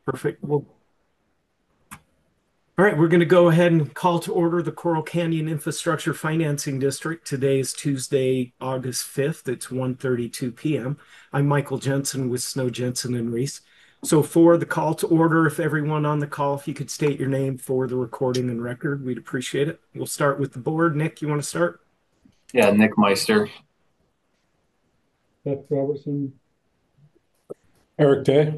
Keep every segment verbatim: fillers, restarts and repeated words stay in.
Perfect. Well, all right, we're going to go ahead and call to order the Coral Canyon Infrastructure Financing District. Today is Tuesday, August fifth. It's one thirty-two p m I'm Michael Jensen with Snow Jensen and Reese. So for the call to order, if everyone on the call, if you could state your name for the recording and record, we'd appreciate it. We'll start with the board. Nick, you want to start? Yeah, Nick Meister. Seth Robertson. Eric Day.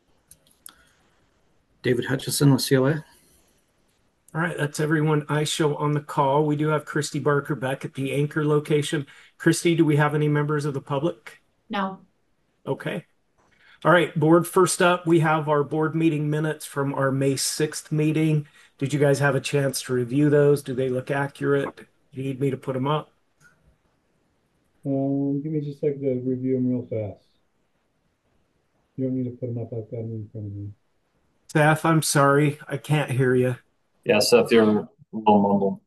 David Hutchison with C O A. All right, that's everyone I show on the call. We do have Christy Barker back at the anchor location. Christy, do we have any members of the public? No. Okay. All right, board, first up, we have our board meeting minutes from our May sixth meeting. Did you guys have a chance to review those? Do they look accurate? Do you need me to put them up? Um, give me just a second to review them real fast. You don't need to put them up. I've got them in front of me. Seth, I'm sorry. I can't hear you. Yeah, Seth, you're a little mumbled.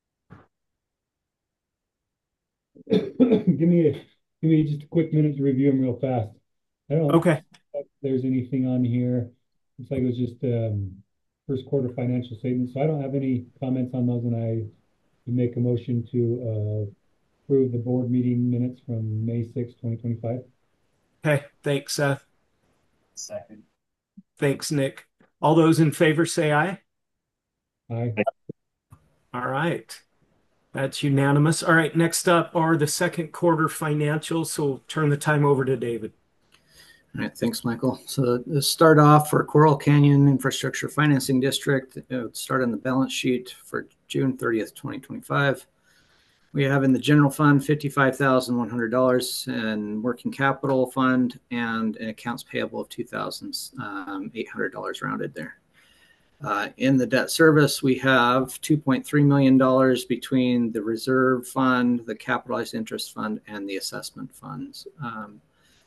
give me a, give me just a quick minute to review them real fast. I don't Okay. think there's anything on here. Looks like it was just um, first quarter financial statements. So I don't have any comments on those, and I make a motion to uh, approve the board meeting minutes from May sixth, twenty twenty-five. Okay, thanks, Seth. Second. Thanks, Nick. All those in favor say aye. Aye. All right. That's unanimous. All right, next up are the second quarter financials. So we'll turn the time over to David. All right, thanks, Michael. So to start off for Coral Canyon Infrastructure Financing District, uh, start on the balance sheet for June thirtieth, twenty twenty-five. We have in the general fund fifty-five thousand one hundred dollars and working capital fund and an accounts payable of two thousand eight hundred dollars rounded there. Uh, in the debt service, we have two point three million dollars between the reserve fund, the capitalized interest fund, and the assessment funds. Um,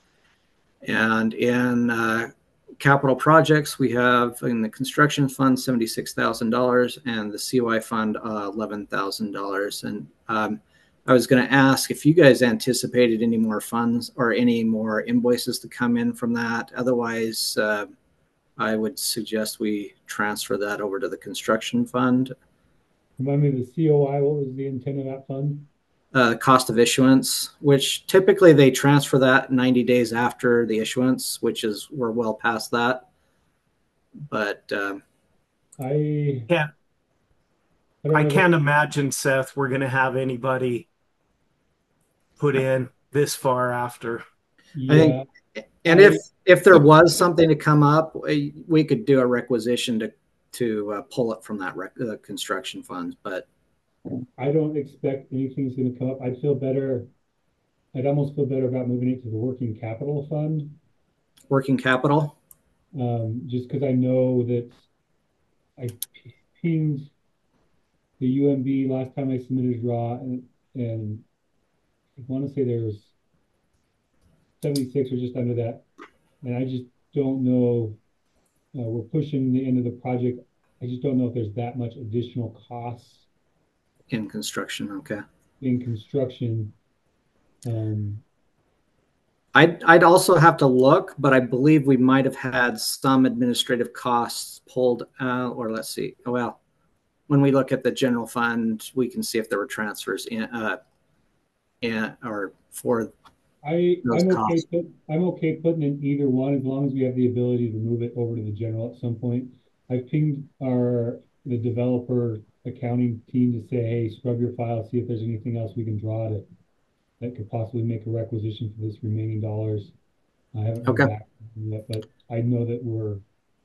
and in uh, capital projects, we have in the construction fund seventy-six thousand dollars and the C O I fund uh, eleven thousand dollars. And um, I was going to ask if you guys anticipated any more funds or any more invoices to come in from that. Otherwise, uh, I would suggest we transfer that over to the construction fund. Remind me, the C O I, what was the intent of that fund? Uh, cost of issuance, which typically they transfer that ninety days after the issuance, which is we're well past that. But um, I Yeah. I, don't I know can't that- imagine, Seth, we're going to have anybody put in this far after. I yeah. think, and I- if if there was something to come up, we, we could do a requisition to to uh, pull it from that rec- uh, construction fund. But I don't expect anything's going to come up. I'd feel better. I'd almost feel better about moving it to the working capital fund, working capital, um, just because I know that I p- pinged the U M B last time I submitted a draw, and, and I want to say there was seventy-six or just under that, and I just don't know. Uh, we're pushing the end of the project. I just don't know if there's that much additional costs in construction. Okay. in construction. Um, I'd, I'd also have to look, but I believe we might have had some administrative costs pulled out, or let's see. Oh, well, when we look at the general fund, we can see if there were transfers in, uh, in or for I those I'm okay costs. put, I'm okay putting in either one as long as we have the ability to move it over to the general at some point. I've pinged our the developer accounting team to say, hey, scrub your file, see if there's anything else we can draw to that could possibly make a requisition for this remaining dollars. I haven't heard Okay. back yet, but I know that we're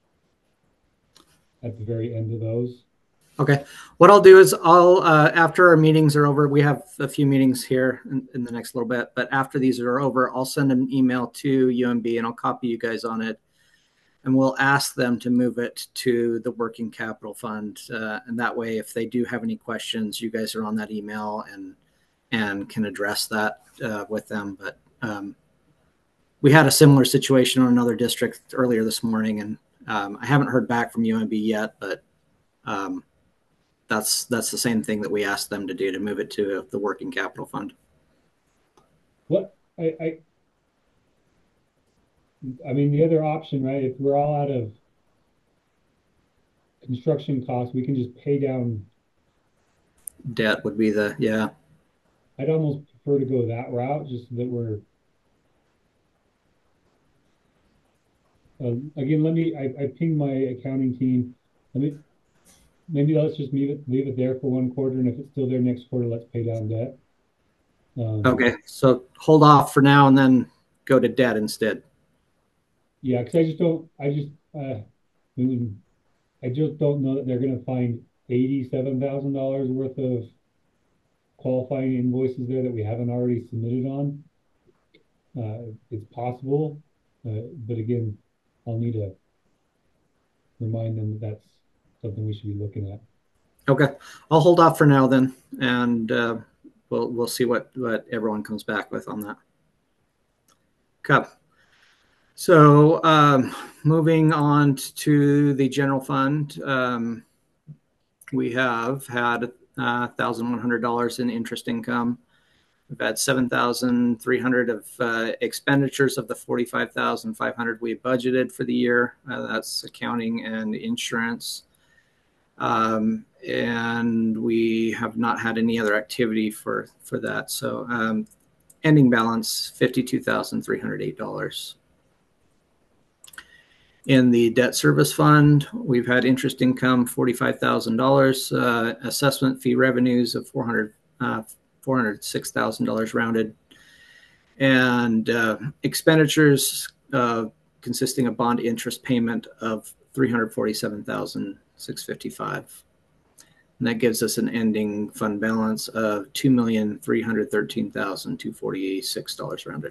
at the very end of those. Okay. What I'll do is I'll, uh, after our meetings are over, we have a few meetings here in, in the next little bit, but after these are over, I'll send an email to U M B and I'll copy you guys on it. And we'll ask them to move it to the working capital fund. Uh, and that way, if they do have any questions, you guys are on that email and, and can address that uh, with them. But um, we had a similar situation on another district earlier this morning, and um, I haven't heard back from U M B yet, but um, that's that's the same thing that we asked them to do, to move it to the working capital fund. What I, I I mean, the other option, right? If we're all out of construction costs, we can just pay down. Debt would be the, yeah. I'd almost prefer to go that route, just so that we're, um, again, let me, I, I pinged my accounting team. Let me, maybe let's just leave it, leave it there for one quarter, and if it's still there next quarter, let's pay down debt. Um, Okay, so hold off for now and then go to debt instead. Yeah, because I just don't, I just, uh, I mean, I just don't know that they're gonna find eighty-seven thousand dollars worth of qualifying invoices there that we haven't already submitted on. Uh, it's possible, uh, but again, I'll need to remind them that that's something we should be looking at. Okay, I'll hold off for now then, and uh, we'll we'll see what what everyone comes back with on that. Okay. So um, moving on to the general fund, um, we have had uh, one thousand one hundred dollars in interest income. We've had seven thousand three hundred dollars of uh, expenditures of the forty-five thousand five hundred dollars we budgeted for the year. Uh, that's accounting and insurance. Um, and we have not had any other activity for, for that. So um, ending balance, fifty-two thousand three hundred eight dollars. In the debt service fund, we've had interest income, forty-five thousand dollars, uh, assessment fee revenues of four hundred, uh, four hundred six thousand dollars rounded, and uh, expenditures uh, consisting of bond interest payment of three hundred forty-seven thousand six hundred fifty-five dollars. And that gives us an ending fund balance of two million three hundred thirteen thousand two hundred forty-six dollars rounded.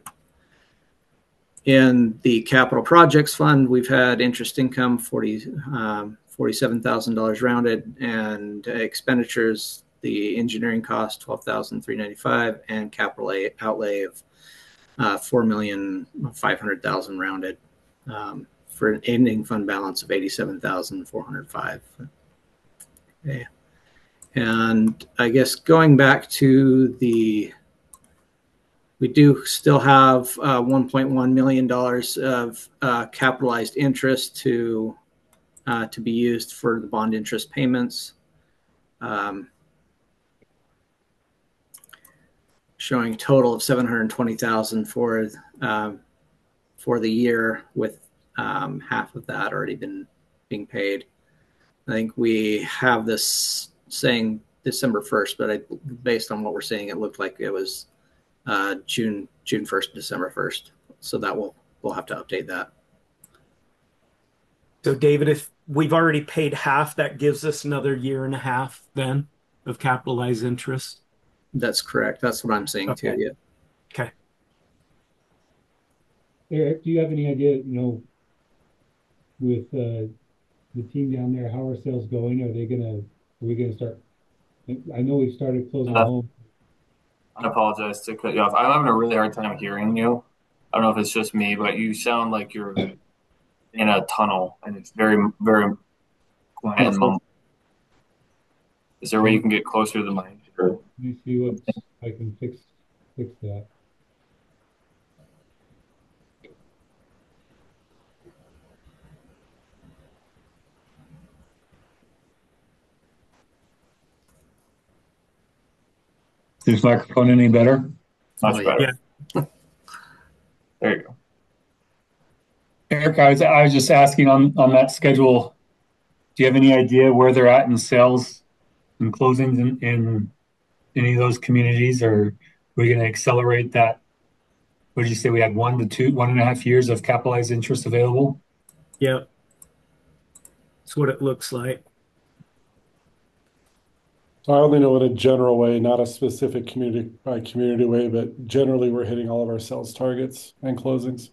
In the capital projects fund, we've had interest income forty, um, forty-seven thousand dollars rounded, and expenditures, the engineering cost twelve thousand three hundred ninety-five dollars, and capital outlay of uh, four million five hundred thousand dollars rounded, um, for an ending fund balance of eighty-seven thousand four hundred five dollars. Okay. And I guess going back to the, we do still have uh, one point one million dollars of uh, capitalized interest to uh, to be used for the bond interest payments. Um, showing a total of seven hundred twenty thousand dollars for um, for the year, with um, half of that already been being paid. I think we have this saying December first, but I, based on what we're seeing, it looked like it was uh, June June first, December first. So that will we'll have to update that. So David, if we've already paid half, that gives us another year and a half then of capitalized interest. That's correct. That's what I'm saying Okay. too. Yeah. Okay. Eric, do you have any idea, you know, with uh, the team down there, how are sales going? Are they gonna, are we gonna start? I know we've started closing Uh, home. I apologize to cut you off. I'm having a really hard time hearing you. I don't know if it's just me, but you sound like you're in a tunnel, and it's very, very quiet and mumbled. Is there a way you can get closer to the mic? Or... Let me see what I can fix fix that. Is this microphone any better? Much Oh, better. Yeah. There you go. Eric, I was, I was just asking on, on that schedule, do you have any idea where they're at in sales and closings in, in any of those communities? Or are we going to accelerate that? What did you say? We had one to two, one and a half years of capitalized interest available? Yeah. That's what it looks like. So I only know in a general way, not a specific community by community way, but generally we're hitting all of our sales targets and closings.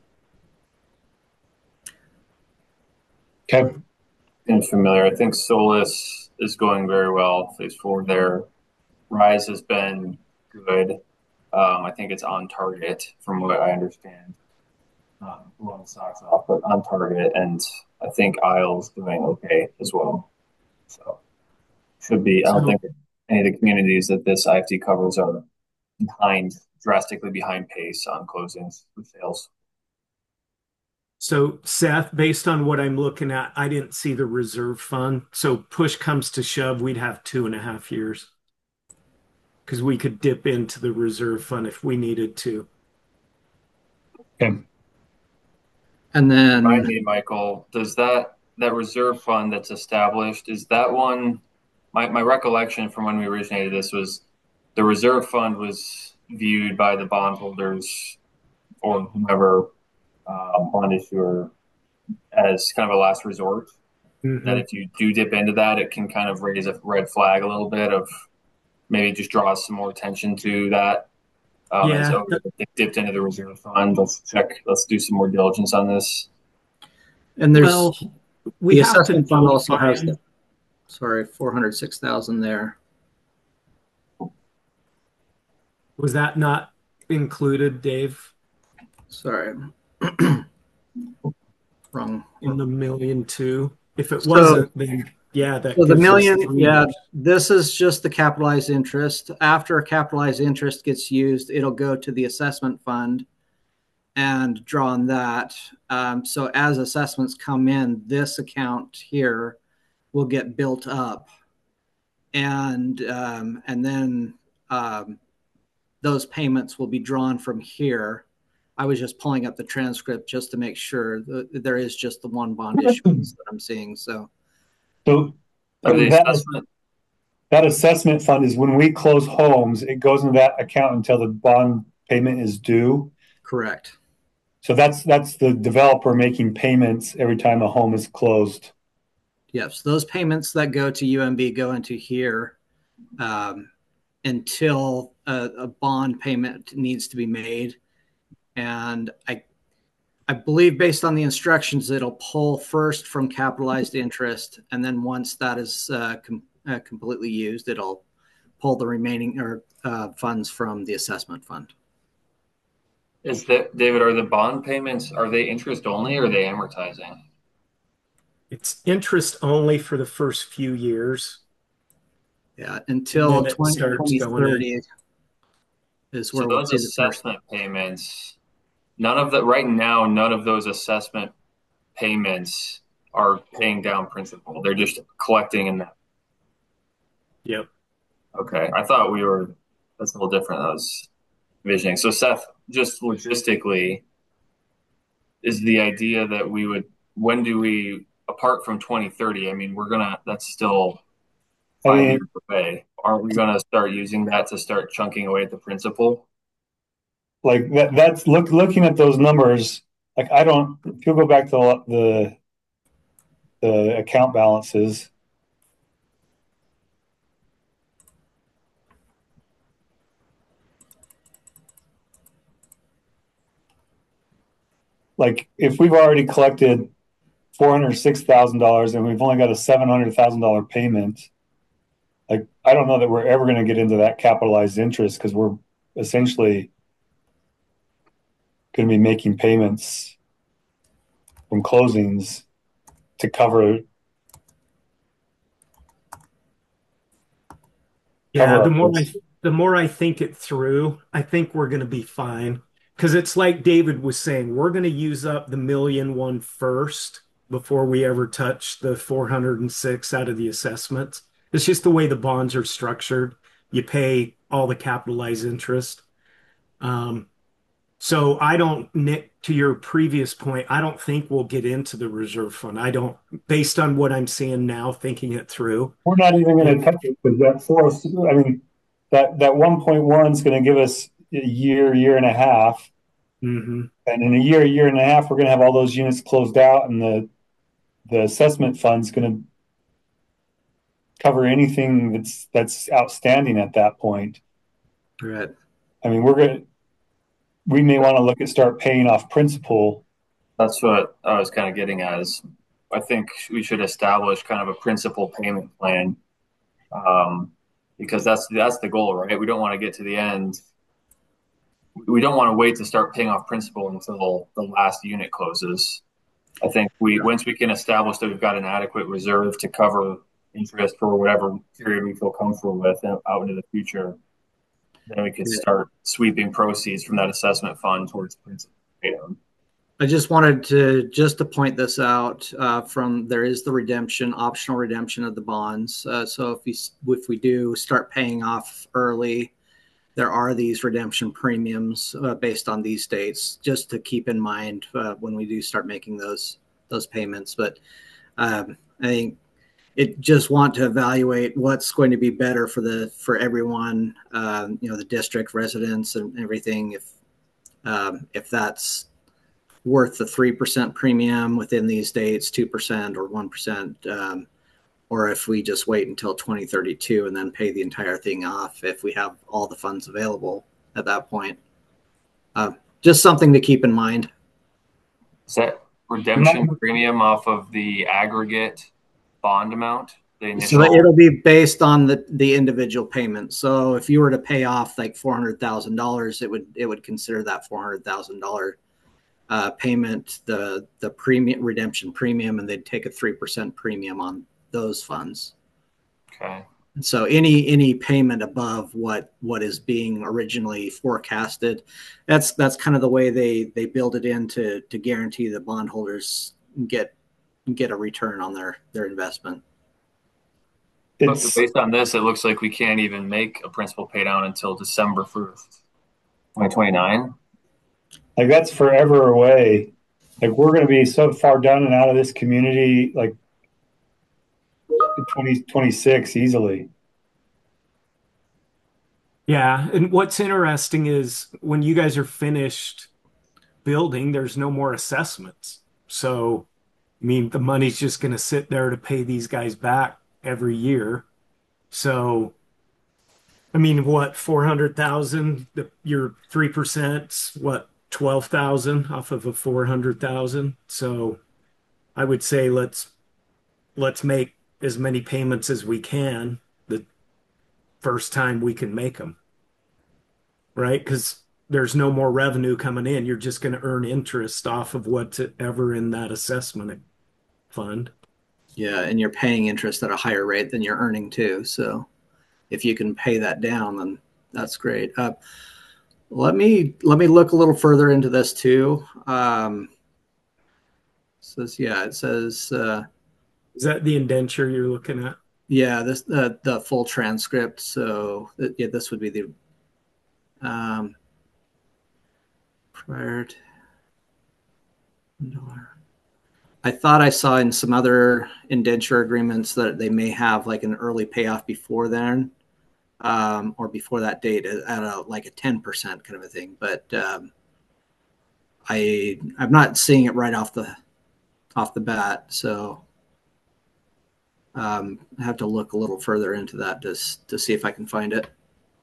Okay. Getting familiar. I think Solus is going very well. Phase four there. Rise has been good. Um, I think it's on target from what I understand. Um, blowing socks off, but on target. And I think Isle's doing okay as well. So should be, I don't So- think any of the communities that this I F T covers are behind, drastically behind pace on closings with sales. So, Seth, based on what I'm looking at, I didn't see the reserve fund. So, push comes to shove, we'd have two and a half years because we could dip into the reserve fund if we needed to. Okay. And then, Remind me, Michael, does that that reserve fund that's established, is that one, my, my recollection from when we originated this was the reserve fund was viewed by the bondholders or whomever uh, bond issuer as kind of a last resort. Mhm. That if you do dip into that, it can kind of raise a red flag a little bit of maybe just draw some more attention to that. Um, and Yeah, so it dipped into the reserve fund. Let's check. Let's do some more diligence on this. and there's well, we the have to assessment fund also notify has them. the, sorry, four hundred six thousand there. Was that not included, Dave, Sorry. Wrong. in the million two? If it So, wasn't, then yeah, that so the gives us million, three yeah, years. this is just the capitalized interest. After capitalized interest gets used, it'll go to the assessment fund and draw on that. Um, so as assessments come in, this account here will get built up, and um, and then um, those payments will be drawn from here. I was just pulling up the transcript just to make sure that there is just the one bond issuance that I'm seeing. So, So Are the that, assessment that assessment fund is when we close homes, it goes into that account until the bond payment is due. correct. So that's that's the developer making payments every time a home is closed. Yes, those payments that go to U M B go into here um, until a, a bond payment needs to be made. And I, I believe based on the instructions, it'll pull first from capitalized interest, and then once that is uh, com- uh, completely used, it'll pull the remaining or uh, funds from the assessment fund. is that, David, are the bond payments, are they interest only or are they amortizing? It's interest only for the first few years. Yeah, until Then it starts twenty going thirty is So where we'll those see the first. assessment payments, none of that right now, none of those assessment payments are paying down principal. They're just collecting in that. Yep. Okay. I thought we were, that's a little different. I was envisioning. So Seth, just logistically, is the idea that we would, when do we, apart from twenty thirty, I mean, we're gonna, that's still I five mean, years away. Aren't we gonna start using that to start chunking away at the principal? like that that's look looking at those numbers, like I don't, if you go back to the the account balances, like if we've already collected four hundred six thousand dollars and we've only got a seven hundred thousand dollar payment, like I don't know that we're ever going to get into that capitalized interest because we're essentially going to be making payments from closings to cover. Yeah, cover the our more I risk. the more I think it through, I think we're going to be fine. Because it's like David was saying, we're going to use up the million one first before we ever touch the four hundred six out of the assessments. It's just the way the bonds are structured. You pay all the capitalized interest. Um, so I don't, Nick, to your previous point, I don't think we'll get into the reserve fund. I don't, based on what I'm seeing now, thinking it through. We're not even going to And touch it because that four, I mean, that that one point one is going to give us a year, year and a half, mhm. and in a year, year and a half, we're going to have all those units closed out, and the the assessment fund's going to cover anything that's that's outstanding at that point. Right. I mean, we're going to, we may want to look at start paying off principal. That's what I was kind of getting at is I think we should establish kind of a principal payment plan. Um, because that's that's the goal, right? We don't want to get to the end. We don't want to wait to start paying off principal until the last unit closes. I think we once we can establish that we've got an adequate reserve to cover interest for whatever period we feel comfortable with out into the future, then we can Yeah. start sweeping proceeds from that assessment fund towards principal pay down. I just wanted to just to point this out. Uh, from there is the redemption, optional redemption of the bonds. Uh, so if we if we do start paying off early, there are these redemption premiums uh, based on these dates. Just to keep in mind uh, when we do start making those those payments. But um, I think it just want to evaluate what's going to be better for the for everyone. Um, you know, the district residents and everything. If um, if that's worth the three percent premium within these dates, two percent or one percent, um, or if we just wait until twenty thirty-two and then pay the entire thing off if we have all the funds available at that point. Uh, just something to keep in mind. Is that redemption premium off of the aggregate bond amount? The initial... So it'll be based on the, the individual payment. So if you were to pay off like four hundred thousand dollars, it would it would consider that four hundred thousand dollars Uh, payment, the the premium redemption premium, and they'd take a three percent premium on those funds. Okay. And so any any payment above what what is being originally forecasted, that's that's kind of the way they they build it in to to guarantee the bondholders get get a return on their their investment. But based on this, it looks like we can't even make a principal pay down until December first, twenty twenty-nine. Like that's forever away. Like we're going to be so far done and out of this community, like twenty twenty-six easily. Yeah. And what's interesting is when you guys are finished building, there's no more assessments. So, I mean, the money's just going to sit there to pay these guys back every year. So, I mean, what, four hundred thousand, your three percent, what, twelve thousand off of a four hundred thousand. So I would say let's let's make as many payments as we can the first time we can make them. Right? Because there's no more revenue coming in. You're just going to earn interest off of what's ever in that assessment fund. Yeah, and you're paying interest at a higher rate than you're earning too. So if you can pay that down, then that's great. Uh, Let me let me look a little further into this too. Um, says yeah, it says uh, is that the indenture you're looking at? Yeah, this uh, the full transcript. So th- yeah, this would be the um, prior to. I thought I saw in some other indenture agreements that they may have like an early payoff before then. Um, or before that date at a like a ten percent kind of a thing, but um, I I'm not seeing it right off the off the bat, so um, I have to look a little further into that to to see if I can find it.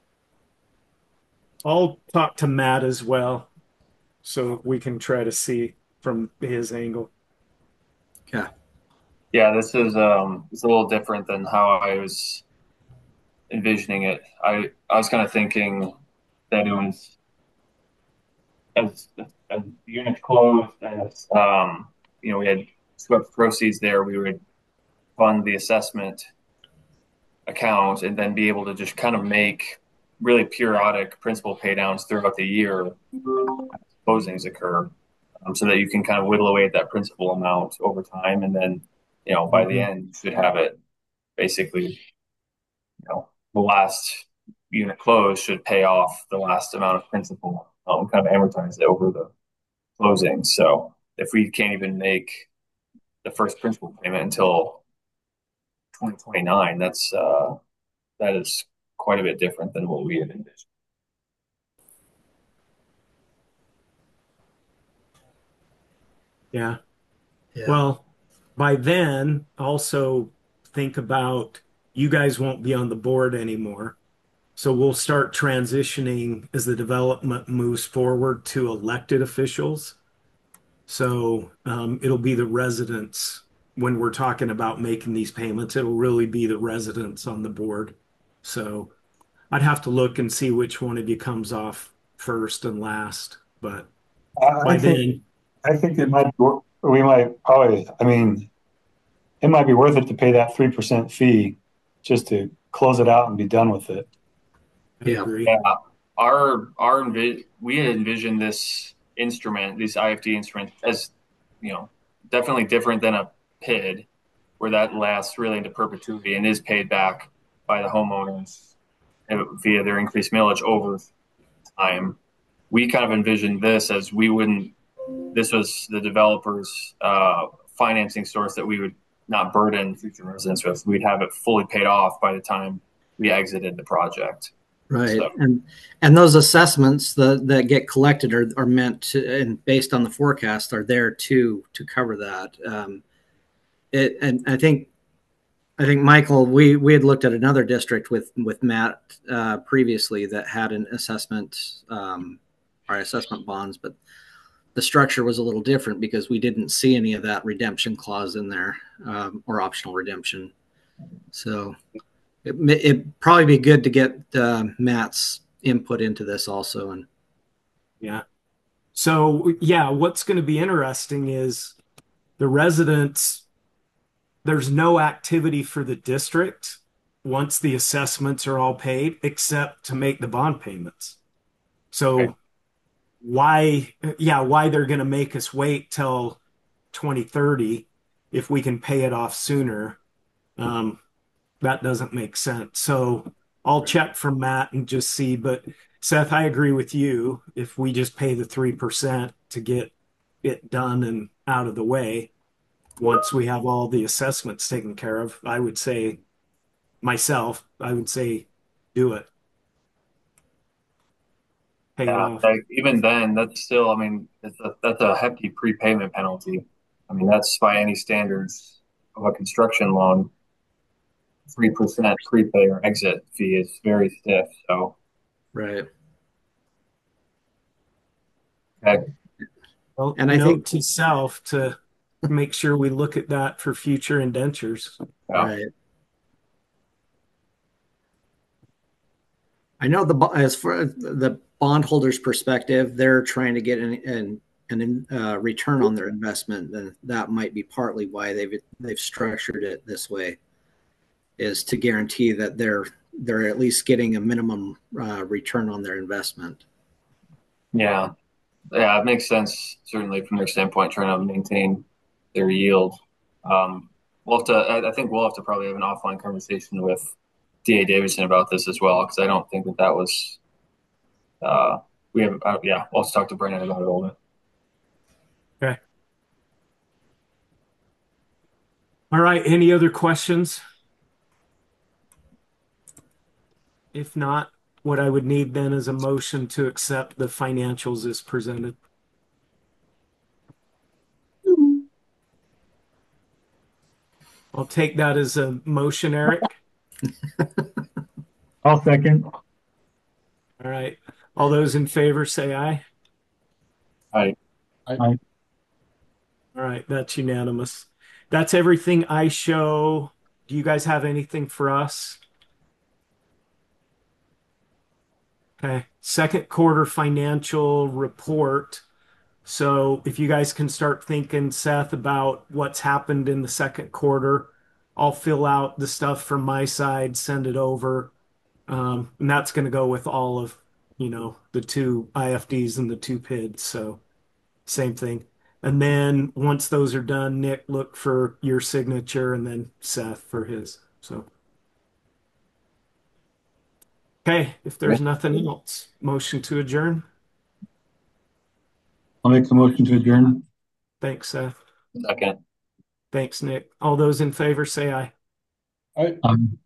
I'll talk to Matt as well, so we can try to see from his angle. Yeah, yeah, this is um, it's a little different than how I was envisioning it. I, I was kind of thinking that it was as, as the units closed, as um, you know, we had swept proceeds there, we would fund the assessment account and then be able to just kind of make really periodic principal pay downs throughout the year as closings occur, um, so that you can kind of whittle away at that principal amount over time, and then, you know, by the end you should have it basically, you know, the last unit close should pay off the last amount of principal, um, kind of amortize it over the closing. So if we can't even make the first principal payment until twenty twenty-nine, that's uh, that is quite a bit different than what we had envisioned. Yeah. yeah. Well, by then, also think about you guys won't be on the board anymore. So we'll start transitioning as the development moves forward to elected officials. So um, it'll be the residents when we're talking about making these payments. It'll really be the residents on the board. So I'd have to look and see which one of you comes off first and last. But I, by I think, then, I think it might. We might probably. I mean, it might be worth it to pay that three percent fee just to close it out and be done with it. I agree. Yeah, our our envi- we had envisioned this instrument, these I F D instruments, as you know, definitely different than a P I D, where that lasts really into perpetuity and is paid back by the homeowners via their increased millage over time. We kind of envisioned this as we wouldn't. This was the developer's uh, financing source that we would not burden future residents with. We'd have it fully paid off by the time we exited the project. Right. So. And and those assessments that, that get collected are, are meant to, and based on the forecast, are there to to cover that. Um, it, and I think I think Michael, we we had looked at another district with with Matt uh, previously that had an assessment, um, our assessment bonds, but the structure was a little different because we didn't see any of that redemption clause in there, um, or optional redemption. So it, it'd probably be good to get uh, Matt's input into this also. And yeah. So yeah, what's going to be interesting is the residents, there's no activity for the district once the assessments are all paid, except to make the bond payments. So okay. why, yeah, why they're going to make us wait till twenty thirty if we can pay it off sooner. Um, that doesn't make sense. So I'll check from Matt and just see, but Seth, I agree with you. If we just pay the three percent to get it done and out of the way, once we have all the assessments taken care of, I would say myself, I would say do it. Pay yeah, it off. like even then, that's still, I mean, it's a, that's a hefty prepayment penalty. I mean, that's by any standards of a construction loan. three percent prepay or exit fee is very stiff. So, right. Okay. Well, and I note think to self to make sure we look at that for future indentures. Yeah. Right. I know the as for the bondholders' perspective, they're trying to get an an, an uh, return on their investment, and that might be partly why they've they've structured it this way, is to guarantee that they're they're at least getting a minimum uh, return on their investment. Yeah, yeah, it makes sense certainly from their standpoint, trying to maintain their yield. Um, we'll have to. I, I think we'll have to probably have an offline conversation with D A Davidson about this as well, because I don't think that that was. Uh, we have, uh, yeah. We'll have to talk to Brennan about it a little bit. Okay. All right. Any other questions? If not, what I would need then is a motion to accept the financials as presented. I'll take that as a motion, Eric. I'll second. All right. All those in favor say aye. Aye. Aye. Aye. All right. That's unanimous. That's everything I show. Do you guys have anything for us? Okay. Second quarter financial report. So if you guys can start thinking, Seth, about what's happened in the second quarter, I'll fill out the stuff from my side, send it over. Um, and that's going to go with all of, you know, the two I F Ds and the two P I Ds. So same thing. And then once those are done, Nick, look for your signature, and then Seth for his. So, okay. If there's nothing else, motion to adjourn. I'll make the motion to adjourn. Thanks, Seth. Second. Thanks, Nick. All those in favor say aye. Aye. Um,